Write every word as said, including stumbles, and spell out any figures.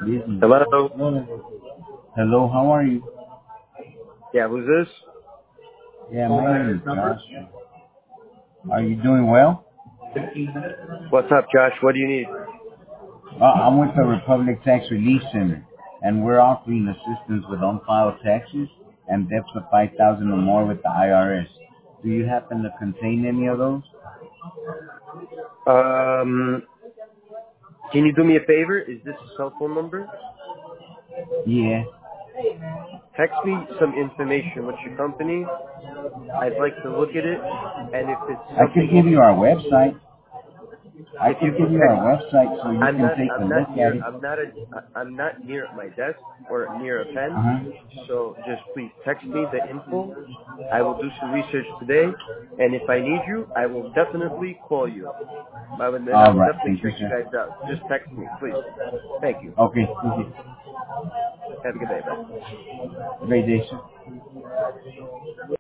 Business. Hello? Hello, how are you? Yeah, who's this? Yeah, my name is Josh. Are you doing well? What's up, Josh? What do you need? Uh, I'm with the Republic Tax Relief Center, and we're offering assistance with unfiled taxes and debts of five thousand dollars or more with the I R S. Do you happen to contain any of those? Um, can you do me a favor? Is this a cell phone number? Yeah. Text me some information. What's your company? I'd like to look at it. And if it's I could something give you interesting, our website. I if you could can give you our text, website so you I'm can not, take a I'm look not at near, it. I'm not a, I'm not near my desk or near a pen. Uh-huh. So just please text me the info. I will do some research today. And if I need you, I will definitely call you. I would, and I All will right. definitely Thank you, check you sir. guys out. Just text me, please. Thank you. Okay. Thank you. Have a good day. Bye. Great day, sir.